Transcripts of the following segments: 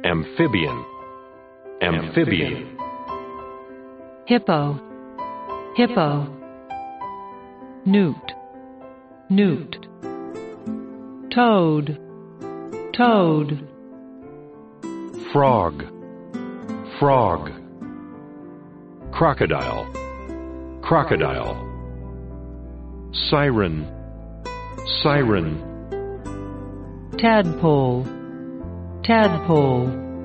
amphibian, amphibian. Hippo, hippo. Newt, newt. Toad, toad. Frog, frog. Crocodile, crocodile. Siren, siren. Tadpole, tadpole.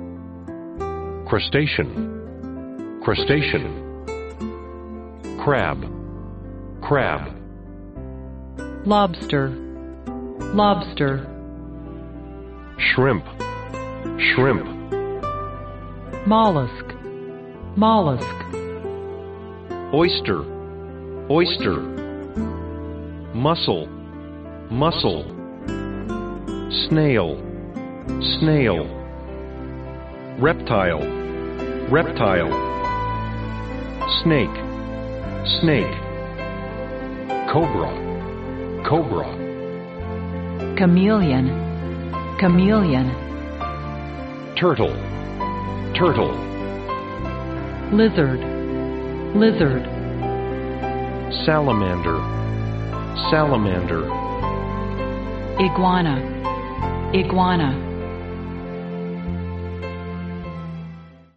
Crustacean, crustacean. Crab, crab. Lobster, lobster. Shrimp, shrimp. Mollusk, mollusk. Oyster, oyster. Mussel, mussel. Snail, snail. Reptile, reptile. Snake, snake. Cobra, cobra. Chameleon, chameleon. Turtle, turtle. Lizard, lizard. Salamander, salamander. Iguana, iguana.